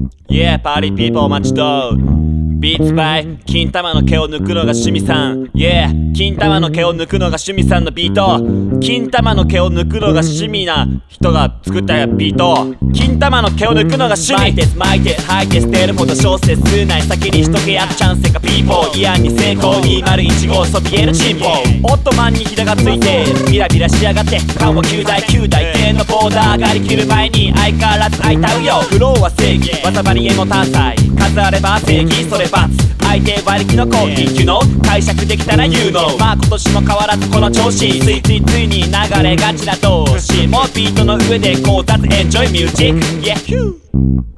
Yeah, パーリーピーポーお待ちどビーツバイ金玉の毛を抜くのが趣味さん Yeah 金玉の毛を抜くのが趣味さんのビート金玉の毛を抜くのが趣味な人が作ったビート金玉の毛を抜くのが趣味です巻いて吐いて捨てるほど小説数内先にしとけやチャンスがピーポーイヤーに成功201号そびえるチンポオットマンにひだがついてビラビラしやがって缶は9台9台点のボーダー上がりきる前に相変わらず空いたうよフローは正義技張りへの単細数あれば正義それ罰相手割り気のコーヒー You know 解釈できたら You know まあ今年も変わらずこの調子ついついついに流れがちな同士もうビートの上で交雑 Enjoy music Yeah